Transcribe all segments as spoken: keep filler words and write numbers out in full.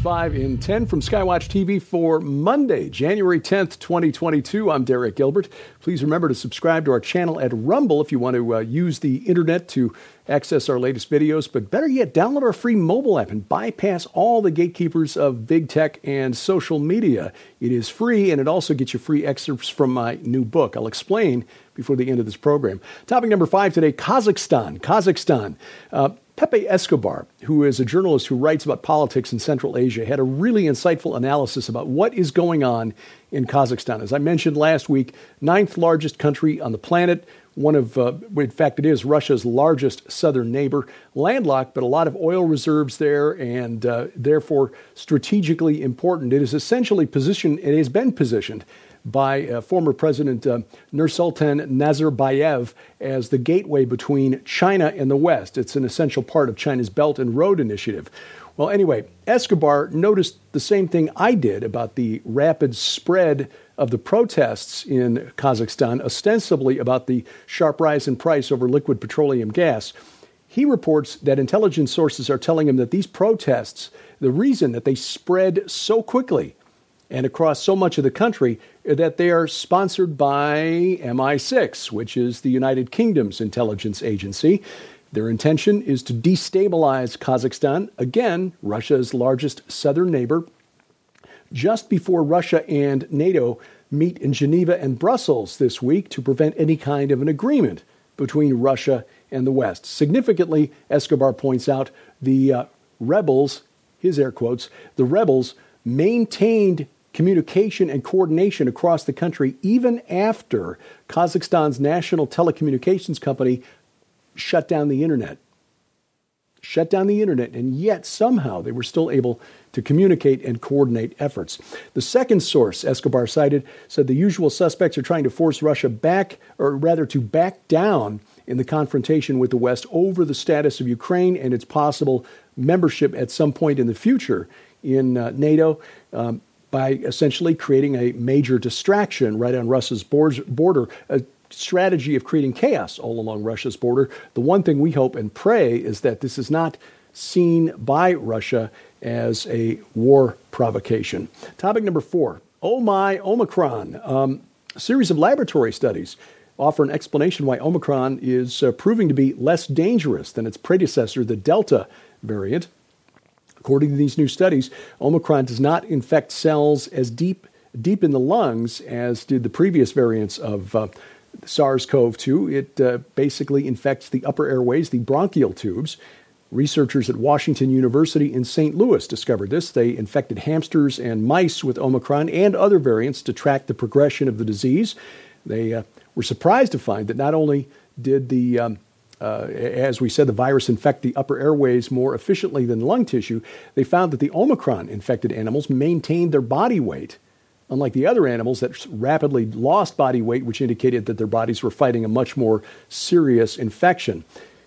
five in ten from Skywatch T V for Monday, January tenth, twenty twenty-two. I'm Derek Gilbert. Please remember to subscribe to our channel at Rumble if you want to uh, use the internet to access our latest videos. But better yet, download our free mobile app and bypass all the gatekeepers of big tech and social media. It is free, and it also gets you free excerpts from my new book. I'll explain before the end of this program. Topic number five today, Kazakhstan. Kazakhstan. Uh, Pepe Escobar, who is a journalist who writes about politics in Central Asia, had a really insightful analysis about what is going on in Kazakhstan. As I mentioned last week, ninth largest country on the planet, one of, uh, in fact, it is Russia's largest southern neighbor, landlocked, but a lot of oil reserves there and uh, therefore strategically important. It is essentially positioned, it has been positioned by uh, former President uh, Nursultan Nazarbayev as the gateway between China and the West. It's an essential part of China's Belt and Road Initiative. Well, anyway, Escobar noticed the same thing I did about the rapid spread of the protests in Kazakhstan, ostensibly about the sharp rise in price over liquid petroleum gas. He reports that intelligence sources are telling him that these protests, the reason that they spread so quickly and across so much of the country, that they are sponsored by M I six, which is the United Kingdom's intelligence agency. Their intention is to destabilize Kazakhstan, again, Russia's largest southern neighbor, just before Russia and NATO meet in Geneva and Brussels this week to prevent any kind of an agreement between Russia and the West. Significantly, Escobar points out, the uh, rebels, his air quotes, the rebels maintained communication and coordination across the country even after Kazakhstan's national telecommunications company shut down the internet. Shut down the internet, and yet somehow they were still able to communicate and coordinate efforts. The second source Escobar cited said the usual suspects are trying to force Russia back, or rather to back down in the confrontation with the West over the status of Ukraine and its possible membership at some point in the future in uh, NATO. Um, by essentially creating a major distraction right on Russia's border, a strategy of creating chaos all along Russia's border. The one thing we hope and pray is that this is not seen by Russia as a war provocation. Topic number four, oh my, Omicron. Um, a series of laboratory studies offer an explanation why Omicron is uh, proving to be less dangerous than its predecessor, the Delta variant. According to these new studies, Omicron does not infect cells as deep deep in the lungs as did the previous variants of uh, SARS-C o V two. It uh, basically infects the upper airways, the bronchial tubes. Researchers at Washington University in Saint Louis discovered this. They infected hamsters and mice with Omicron and other variants to track the progression of the disease. They uh, were surprised to find that not only did the um, Uh, as we said, the virus infect the upper airways more efficiently than lung tissue. They found that the Omicron-infected animals maintained their body weight, unlike the other animals that rapidly lost body weight, which indicated that their bodies were fighting a much more serious infection.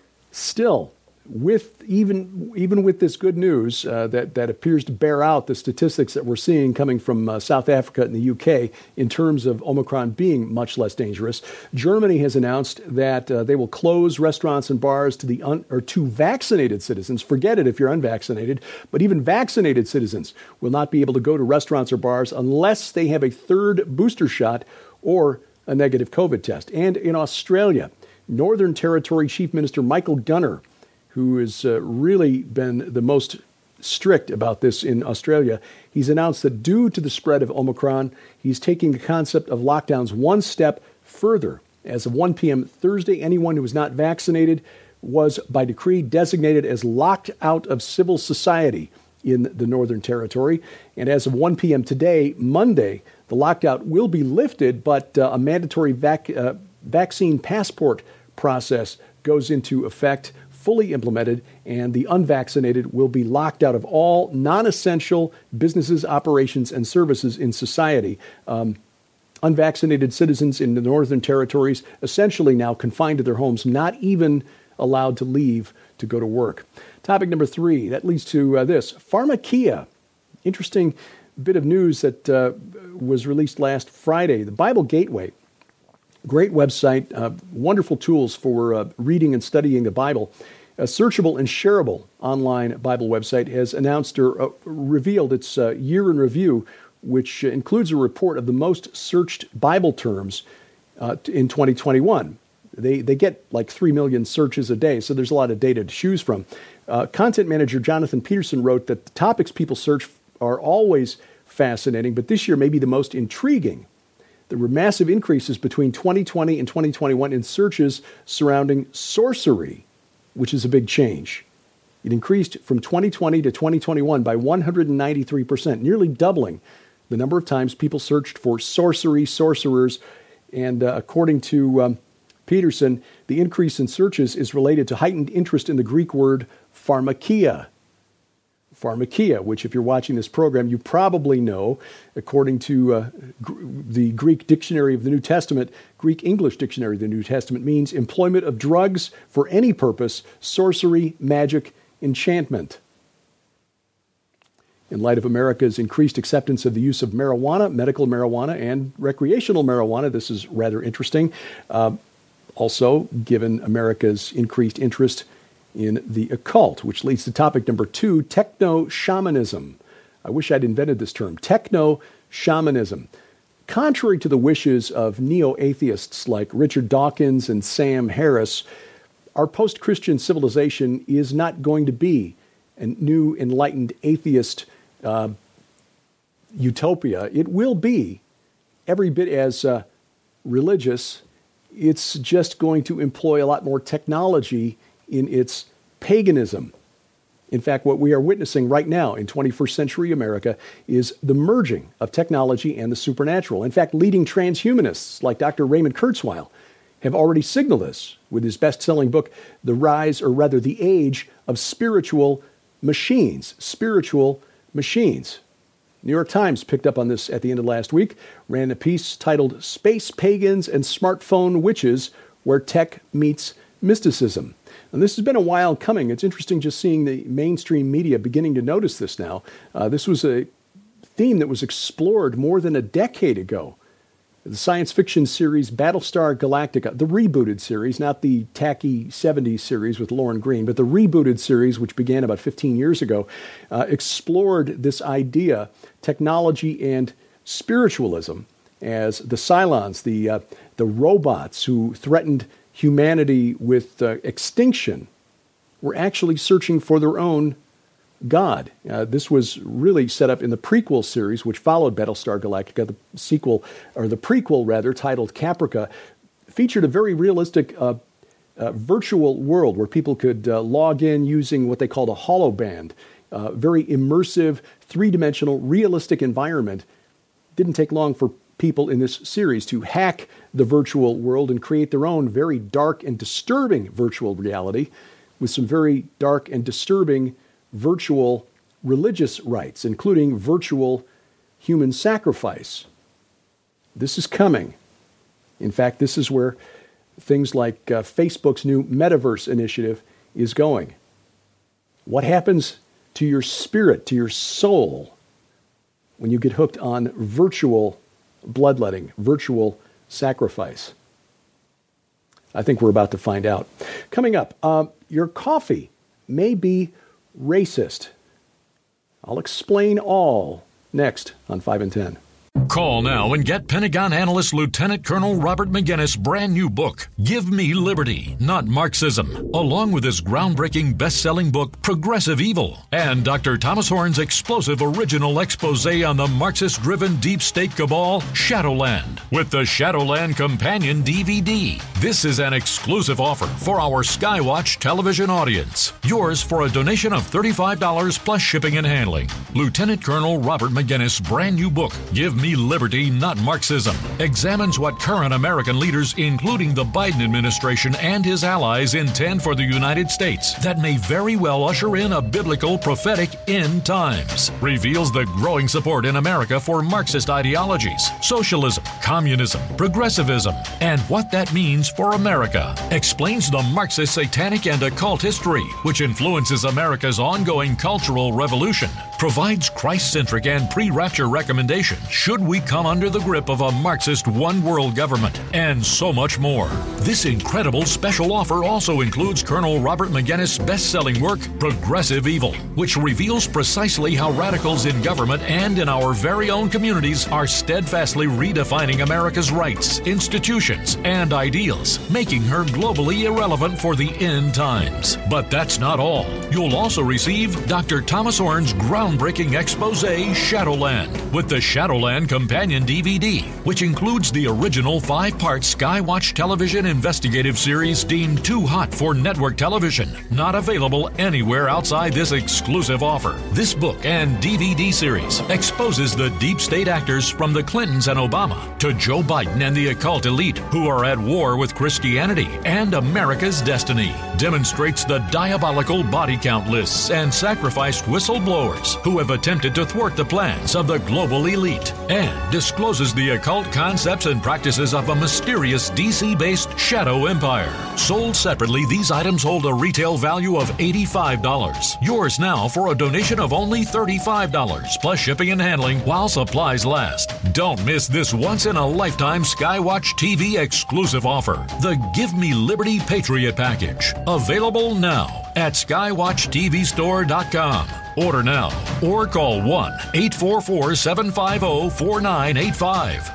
Still, with even even with this good news uh, that, that appears to bear out the statistics that we're seeing coming from uh, South Africa and the U K in terms of Omicron being much less dangerous, Germany has announced that uh, they will close restaurants and bars to the un- or to vaccinated citizens. Forget it if you're unvaccinated, but even vaccinated citizens will not be able to go to restaurants or bars unless they have a third booster shot or a negative COVID test. And in Australia, Northern Territory Chief Minister Michael Gunner, who has uh, really been the most strict about this in Australia, he's announced that due to the spread of Omicron, he's taking the concept of lockdowns one step further. As of one p.m. Thursday, anyone who was not vaccinated was, by decree, designated as locked out of civil society in the Northern Territory. And as of one p.m. today, Monday, the lockout will be lifted, but uh, a mandatory vac- uh, vaccine passport process goes into effect, fully implemented, and the unvaccinated will be locked out of all non-essential businesses, operations, and services in society. Um, unvaccinated citizens in the Northern Territories essentially now confined to their homes, not even allowed to leave to go to work. Topic number three, that leads to uh, this. Pharmakia, interesting bit of news that uh, was released last Friday. The Bible Gateway, great website, uh, wonderful tools for uh, reading and studying the Bible. A searchable and shareable online Bible website has announced or uh, revealed its uh, year in review, which includes a report of the most searched Bible terms uh, in twenty twenty-one. They they get like three million searches a day, so there's a lot of data to choose from. Uh, content manager Jonathan Peterson wrote that the topics people search are always fascinating, but this year may be the most intriguing. There were massive increases between twenty twenty and twenty twenty-one in searches surrounding sorcery, which is a big change. It increased from twenty twenty to twenty twenty-one by one hundred ninety-three percent, nearly doubling the number of times people searched for sorcery, sorcerers, and uh, according to um, Peterson, the increase in searches is related to heightened interest in the Greek word pharmakia. Pharmakia, which if you're watching this program, you probably know, according to uh, gr- the Greek Dictionary of the New Testament, Greek English Dictionary of the New Testament means employment of drugs for any purpose, sorcery, magic, enchantment. In light of America's increased acceptance of the use of marijuana, medical marijuana, and recreational marijuana, this is rather interesting. Uh, also, given America's increased interest in the occult, which leads to topic number two, techno-shamanism. I wish I'd invented this term, techno-shamanism. Contrary to the wishes of neo-atheists like Richard Dawkins and Sam Harris, our post-Christian civilization is not going to be a new enlightened atheist uh, utopia. It will be every bit as uh, religious. It's just going to employ a lot more technology in its paganism. In fact, what we are witnessing right now in twenty-first century America is the merging of technology and the supernatural. In fact, leading transhumanists like Doctor Raymond Kurzweil have already signaled this with his best-selling book, The Rise, or rather The Age of Spiritual Machines. Spiritual Machines. New York Times picked up on this at the end of last week, ran a piece titled Space Pagans and Smartphone Witches, Where Tech Meets Mysticism. And this has been a while coming. It's interesting just seeing the mainstream media beginning to notice this now. Uh, this was a theme that was explored more than a decade ago. The science fiction series Battlestar Galactica, the rebooted series, not the tacky seventies series with Lauren Green, but the rebooted series, which began about fifteen years ago, uh, explored this idea, technology and spiritualism, as the Cylons, the, uh, the robots who threatened humanity with uh, extinction, were actually searching for their own God. Uh, this was really set up in the prequel series, which followed Battlestar Galactica. The sequel, or the prequel rather, titled Caprica, featured a very realistic uh, uh, virtual world where people could uh, log in using what they called a holoband. Uh, very immersive, three-dimensional, realistic environment. Didn't take long for people in this series to hack the virtual world and create their own very dark and disturbing virtual reality with some very dark and disturbing virtual religious rites, including virtual human sacrifice. This is coming. In fact, this is where things like uh, Facebook's new Metaverse initiative is going. What happens to your spirit, to your soul, when you get hooked on virtual bloodletting, virtual sacrifice? I think we're about to find out. Coming up, uh, your coffee may be racist. I'll explain all next on five and ten. Call now and get Pentagon analyst Lieutenant Colonel Robert Maginnis' brand new book, Give Me Liberty, Not Marxism, along with his groundbreaking best-selling book, Progressive Evil, and Doctor Thomas Horn's explosive original expose on the Marxist-driven deep state cabal, Shadowland, with the Shadowland Companion D V D. This is an exclusive offer for our Skywatch television audience. Yours for a donation of thirty-five dollars plus shipping and handling. Lieutenant Colonel Robert Maginnis' brand new book, Give Me Liberty, Not Marxism, examines what current American leaders, including the Biden administration and his allies, intend for the United States that may very well usher in a biblical prophetic end times. Reveals the growing support in America for Marxist ideologies, socialism, communism, progressivism, and what that means for America. Explains the Marxist satanic and occult history, which influences America's ongoing cultural revolution. provides Christ-centric and pre-rapture recommendations should we come under the grip of a Marxist one-world government, and so much more. This incredible special offer also includes Colonel Robert Magennis' best-selling work, Progressive Evil, which reveals precisely how radicals in government and in our very own communities are steadfastly redefining America's rights, institutions, and ideals, making her globally irrelevant for the end times. But that's not all. You'll also receive Doctor Thomas Horn's groundbreaking expose, Shadowland, with the Shadowland Companion D V D, which includes the original five-part Skywatch television investigative series deemed too hot for network television, not available anywhere outside this exclusive offer. This book and D V D series exposes the deep state actors from the Clintons and Obama to Joe Biden and the occult elite who are at war with Christianity and America's destiny, demonstrates the diabolical body count lists and sacrificed whistleblowers who have attempted to thwart the plans of the global elite, and discloses the occult concepts and practices of a mysterious D C-based shadow empire. Sold separately, these items hold a retail value of eighty-five dollars. Yours now for a donation of only thirty-five dollars, plus shipping and handling while supplies last. Don't miss this once-in-a-lifetime Skywatch T V exclusive offer, the Give Me Liberty Patriot Package. Available now at skywatch t v store dot com. Order now or call one eight four four, seven five zero, four nine eight five.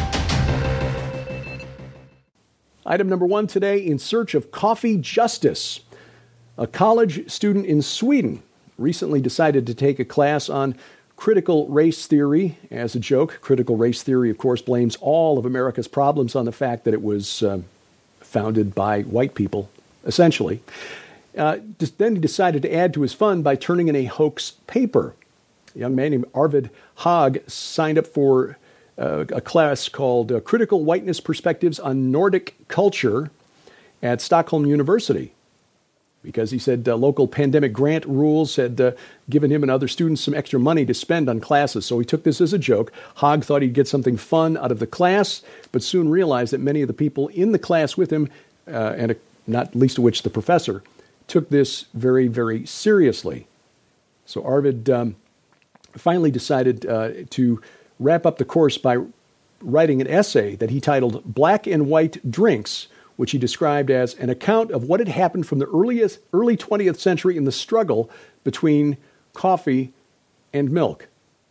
Item number one today, in search of coffee justice. A college student in Sweden recently decided to take a class on critical race theory as a joke. Critical race theory, of course, blames all of America's problems on the fact that it was uh, founded by white people, essentially. Uh, then he decided to add to his fun by turning in a hoax paper. A young man named Arvid Haag signed up for uh, a class called uh, Critical Whiteness Perspectives on Nordic Culture at Stockholm University, because he said uh, local pandemic grant rules had uh, given him and other students some extra money to spend on classes. So he took this as a joke. Haag thought he'd get something fun out of the class, but soon realized that many of the people in the class with him, uh, and uh, not least of which the professor, took this very, very seriously. So Arvid um, finally decided uh, to wrap up the course by writing an essay that he titled Black and White Drinks, which he described as an account of what had happened from the earliest, early twentieth century in the struggle between coffee and milk.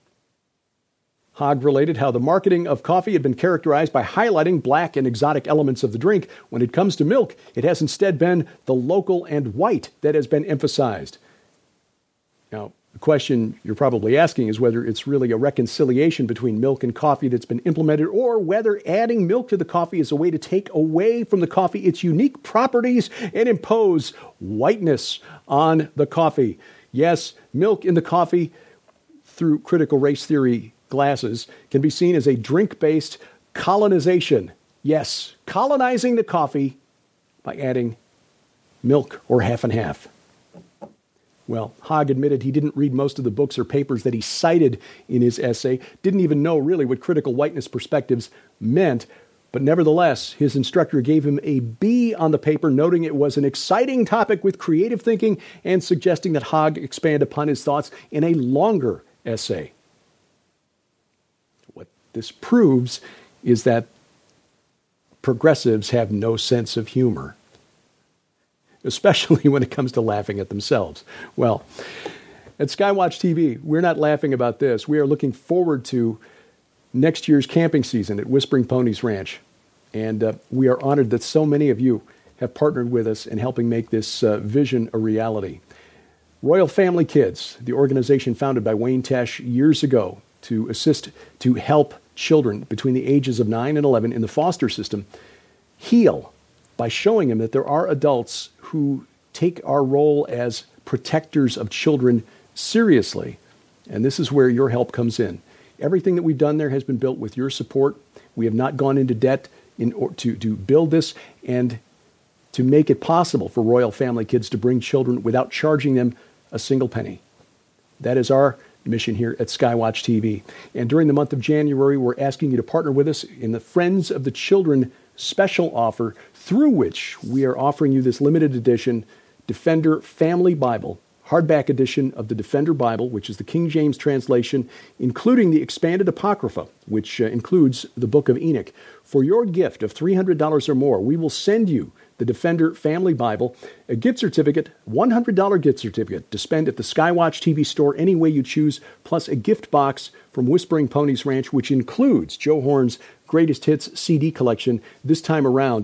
Haag related how the marketing of coffee had been characterized by highlighting black and exotic elements of the drink. When it comes to milk, it has instead been the local and white that has been emphasized. Now, the question you're probably asking is whether it's really a reconciliation between milk and coffee that's been implemented, or whether adding milk to the coffee is a way to take away from the coffee its unique properties and impose whiteness on the coffee. Yes, milk in the coffee, through critical race theory glasses, can be seen as a drink-based colonization. Yes, colonizing the coffee by adding milk or half and half. Well, Haag admitted he didn't read most of the books or papers that he cited in his essay, didn't even know really what critical whiteness perspectives meant, but nevertheless, his instructor gave him a B on the paper, noting it was an exciting topic with creative thinking and suggesting that Haag expand upon his thoughts in a longer essay. What this proves is that progressives have no sense of humor, especially when it comes to laughing at themselves. Well, at Skywatch T V, we're not laughing about this. We are looking forward to next year's camping season at Whispering Ponies Ranch. And uh, we are honored that so many of you have partnered with us in helping make this uh, vision a reality. Royal Family Kids, the organization founded by Wayne Tesh years ago to assist, to help children between the ages of nine and eleven in the foster system heal by showing them that there are adults who take our role as protectors of children seriously. And this is where your help comes in. Everything that we've done there has been built with your support. We have not gone into debt in or to, to build this and to make it possible for Royal Family Kids to bring children without charging them a single penny. That is our mission here at Skywatch T V. And during the month of January, we're asking you to partner with us in the Friends of the Children special offer, through which we are offering you this limited edition Defender Family Bible, hardback edition of the Defender Bible, which is the King James translation, including the expanded Apocrypha, which uh, includes the Book of Enoch. For your gift of three hundred dollars or more, we will send you the Defender Family Bible, a gift certificate, one hundred dollars gift certificate to spend at the Skywatch T V store any way you choose, plus a gift box from Whispering Ponies Ranch, which includes Joe Horn's Greatest Hits C D collection. This time around,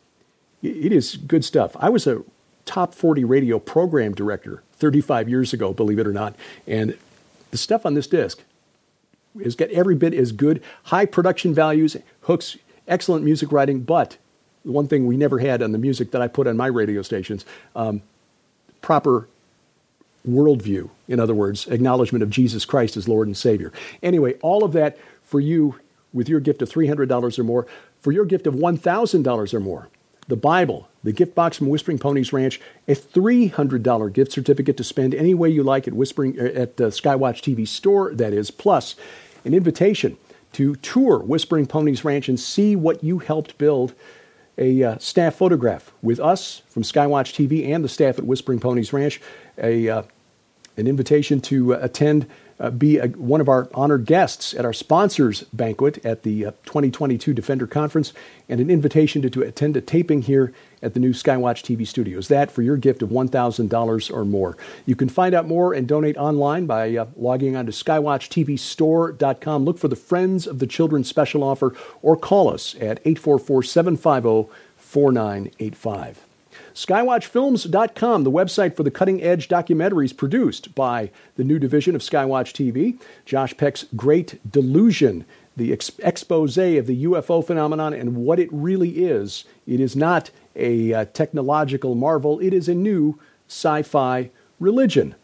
it is good stuff. I was a top forty radio program director thirty-five years ago, believe it or not, and the stuff on this disc has got every bit as good, high production values, hooks, excellent music writing, but the one thing we never had on the music that I put on my radio stations, um, proper worldview. In other words, acknowledgement of Jesus Christ as Lord and Savior. Anyway, all of that for you with your gift of three hundred dollars or more. For your gift of one thousand dollars or more, the Bible, the gift box from Whispering Ponies Ranch, a three hundred dollars gift certificate to spend any way you like at Whispering at the Skywatch T V store, that is, plus an invitation to tour Whispering Ponies Ranch and see what you helped build. A uh, staff photograph with us from Skywatch T V and the staff at Whispering Ponies Ranch, a uh, an invitation to uh, attend, uh, be a, one of our honored guests at our sponsors banquet at the uh, twenty twenty-two Defender Conference, and an invitation to, to attend a taping here at the new Skywatch T V studios. That for your gift of one thousand dollars or more. You can find out more and donate online by uh, logging on to skywatch t v store dot com. Look for the Friends of the Children special offer or call us at eight four four, seven five zero, four nine eight five. skywatch films dot com, the website for the cutting-edge documentaries produced by the new division of Skywatch T V. Josh Peck's Great Delusion, the ex- expose of the U F O phenomenon and what it really is. It is not a uh, technological marvel. It is a new sci-fi religion.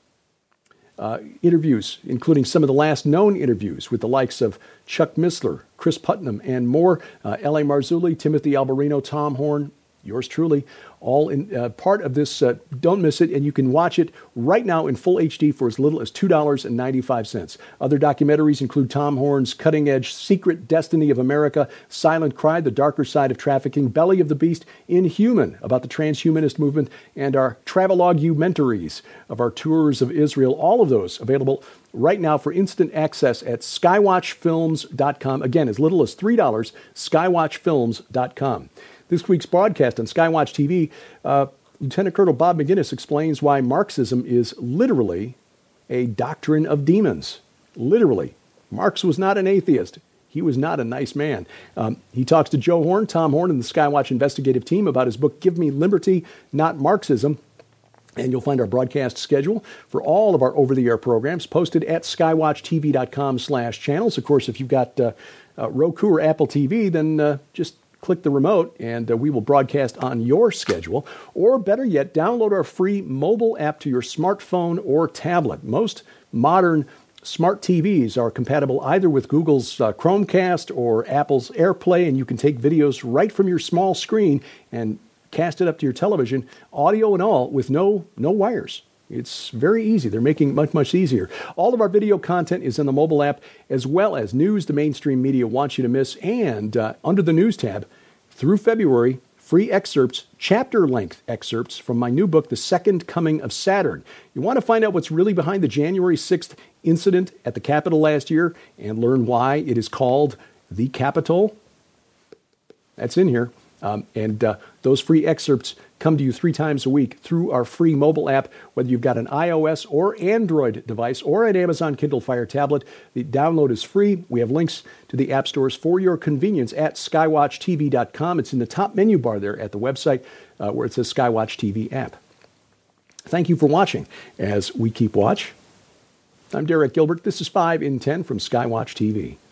Uh, interviews, including some of the last known interviews with the likes of Chuck Missler, Chris Putnam, and more. Uh, L A. Marzulli, Timothy Alberino, Tom Horn, yours truly, all in uh, part of this. Uh, don't miss it, and you can watch it right now in full H D for as little as two dollars and ninety-five cents. Other documentaries include Tom Horn's cutting-edge Secret Destiny of America, Silent Cry, The Darker Side of Trafficking, Belly of the Beast, Inhuman, about the transhumanist movement, and our Travelogue-mentaries of our tours of Israel. All of those available right now for instant access at skywatch films dot com. Again, as little as three dollars, skywatch films dot com. This week's broadcast on Skywatch T V, uh, Lieutenant Colonel Bob Maginnis explains why Marxism is literally a doctrine of demons. Literally. Marx was not an atheist. He was not a nice man. Um, he talks to Joe Horn, Tom Horn, and the Skywatch investigative team about his book, Give Me Liberty, Not Marxism. And you'll find our broadcast schedule for all of our over-the-air programs posted at skywatch t v dot com slash channels. Of course, if you've got uh, uh, Roku or Apple T V, then uh, just click the remote and uh, we will broadcast on your schedule. Or better yet, download our free mobile app to your smartphone or tablet. Most modern smart T Vs are compatible either with Google's uh, Chromecast or Apple's AirPlay, and you can take videos right from your small screen and cast it up to your television, audio and all, with no no wires. It's very easy. They're making it much, much easier. All of our video content is in the mobile app, as well as news the mainstream media wants you to miss. And uh, under the News tab, through February, free excerpts, chapter-length excerpts from my new book, The Second Coming of Saturn. You want to find out what's really behind the January sixth incident at the Capitol last year and learn why it is called the Capitol? That's in here. Um, and uh, those free excerpts come to you three times a week through our free mobile app, whether you've got an iOS or Android device or an Amazon Kindle Fire tablet. The download is free. We have links to the app stores for your convenience at skywatch t v dot com. It's in the top menu bar there at the website uh, where it says Skywatch T V app. Thank you for watching as we keep watch. I'm Derek Gilbert. This is five in ten from Skywatch T V.